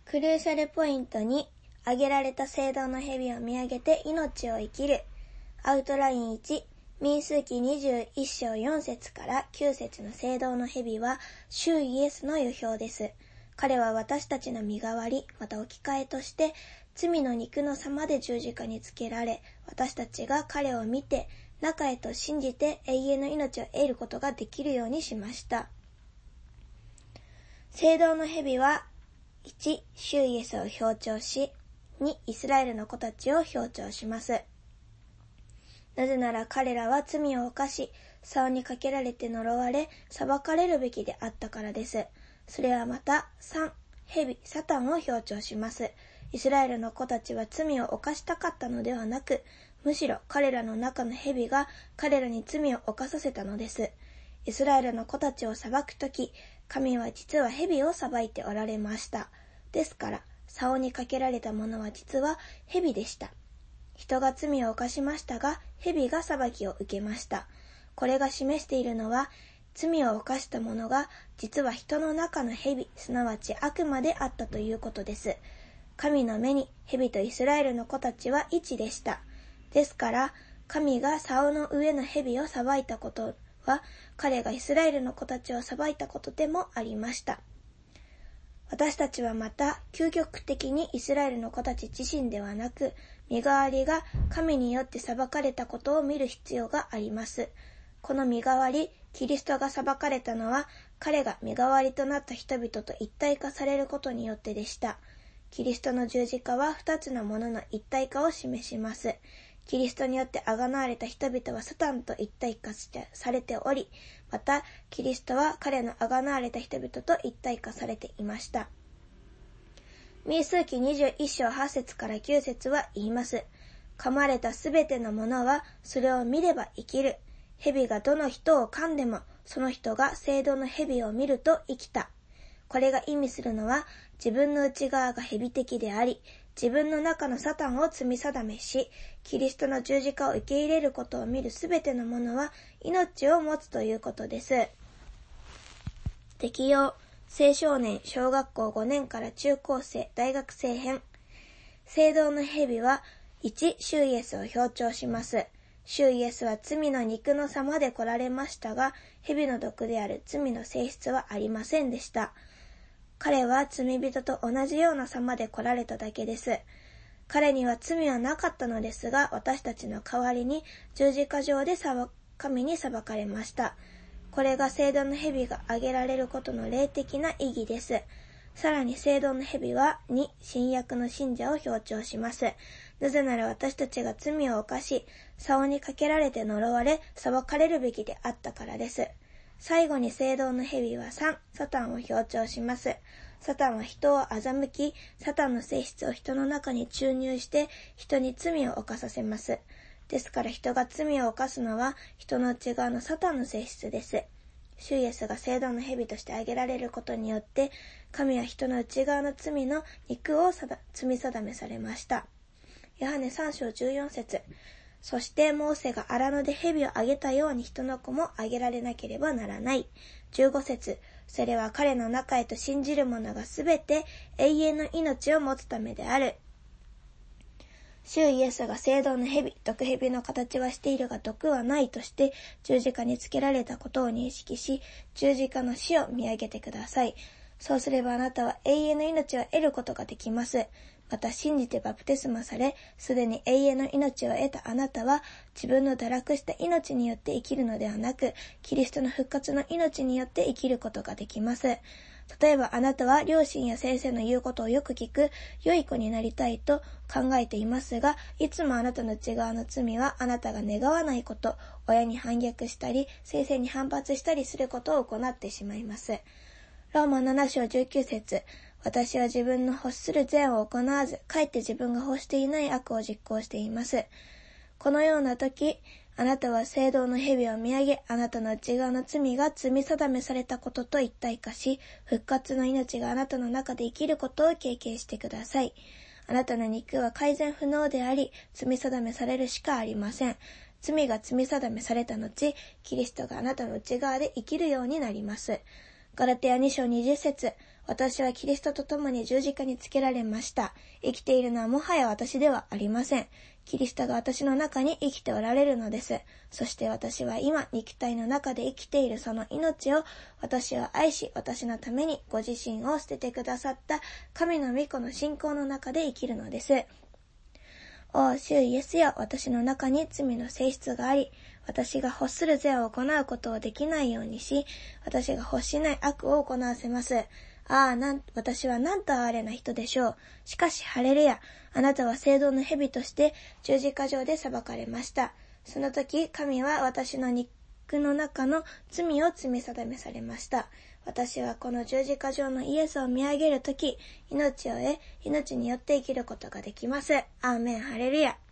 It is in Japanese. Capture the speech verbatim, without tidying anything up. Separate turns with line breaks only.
クルーシャルポイントに、挙げられた聖堂の蛇を見上げて命を生きる。アウトラインいち、民数記にじゅういっ章よん節からきゅう節の聖堂の蛇は、主イエスの預表です。彼は私たちの身代わり、また置き換えとして、罪の肉の様で十字架につけられ、私たちが彼を見て、中へと信じて永遠の命を得ることができるようにしました。聖堂の蛇は、いち、主イエスを表彰し、に、イスラエルの子たちを表彰します。なぜなら彼らは罪を犯し、竿にかけられて呪われ、裁かれるべきであったからです。それはまた、さん、蛇、サタンを表彰します。イスラエルの子たちは罪を犯したかったのではなく、むしろ彼らの中の蛇が彼らに罪を犯させたのです。イスラエルの子たちを裁くとき、神は実は蛇を裁いておられました。ですから、竿にかけられたものは実は蛇でした。人が罪を犯しましたが、蛇が裁きを受けました。これが示しているのは、罪を犯した者が実は人の中の蛇、すなわち悪魔であったということです。神の目に蛇とイスラエルの子たちは一でした。ですから、神が竿の上の蛇を裁いたことは、彼がイスラエルの子たちを裁いたことでもありました。私たちはまた、究極的にイスラエルの子たち自身ではなく、身代わりが神によって裁かれたことを見る必要があります。この身代わり、キリストが裁かれたのは、彼が身代わりとなった人々と一体化されることによってでした。キリストの十字架は二つのものの一体化を示します。キリストによって贖われた人々はサタンと一体化されており、またキリストは彼の贖われた人々と一体化されていました。民数記にじゅういっ章はち節からきゅう節は言います。噛まれたすべてのものはそれを見れば生きる。蛇がどの人を噛んでもその人が聖堂の蛇を見ると生きた。これが意味するのは自分の内側が蛇的であり、自分の中のサタンを罪定めし、キリストの十字架を受け入れることを見るすべてのものは命を持つということです。適用、青少年、小学校ごねんから中高生、大学生編。聖堂の蛇はいち、主イエスを表彰します。主イエスは罪の肉の様で来られましたが、蛇の毒である罪の性質はありませんでした。彼は罪人と同じような様で来られただけです。彼には罪はなかったのですが、私たちの代わりに十字架上で神に裁かれました。これが聖堂の蛇が挙げられることの霊的な意義です。さらに聖堂の蛇はに、新約の信者を表彰します。なぜなら私たちが罪を犯し、竿にかけられて呪われ、裁かれるべきであったからです。最後に聖堂の蛇はさん、サタンを表彰します。サタンは人を欺き、サタンの性質を人の中に注入して人に罪を犯させます。ですから人が罪を犯すのは人の内側のサタンの性質です。主イエスが聖堂の蛇として挙げられることによって、神は人の内側の罪の肉を罪定めされました。ヨハネさん章じゅうよん節。そしてモーセが荒野で蛇をあげたように人の子もあげられなければならない。じゅうご節。それは彼の中へと信じる者がすべて永遠の命を持つためである。主イエスが聖堂の蛇、毒蛇の形はしているが毒はないとして十字架につけられたことを認識し、十字架の死を見上げてください。そうすればあなたは永遠の命を得ることができます。また信じてバプテスマされ、すでに永遠の命を得たあなたは、自分の堕落した命によって生きるのではなく、キリストの復活の命によって生きることができます。例えばあなたは両親や先生の言うことをよく聞く、良い子になりたいと考えていますが、いつもあなたの内側の罪はあなたが願わないこと、親に反逆したり、先生に反発したりすることを行ってしまいます。ローマなな章じゅうきゅう節。私は自分の欲する善を行わず、かえって自分が欲していない悪を実行しています。このような時、あなたは聖堂の蛇を見上げ、あなたの内側の罪が罪定めされたことと一体化し、復活の命があなたの中で生きることを経験してください。あなたの肉は改善不能であり、罪定めされるしかありません。罪が罪定めされた後、キリストがあなたの内側で生きるようになります。ガラテヤに章にじゅう節。 私はキリストと共に十字架につけられました。生きているのはもはや私ではありません。キリストが私の中に生きておられるのです。そして私は今、肉体の中で生きているその命を、私を愛し、私のためにご自身を捨ててくださった神の御子の信仰の中で生きるのです。お主イエスよ、私の中に罪の性質があり、私が欲する善を行うことをできないようにし、私が欲しない悪を行わせます。ああ、なん、私はなんと哀れな人でしょう。しかし、ハレルヤ、あなたは聖堂の蛇として十字架上で裁かれました。その時、神は私の肉の中の罪を罪定めされました。私はこの十字架上のイエスを見上げるとき、命を得、命によって生きることができます。アーメン、ハレルヤ。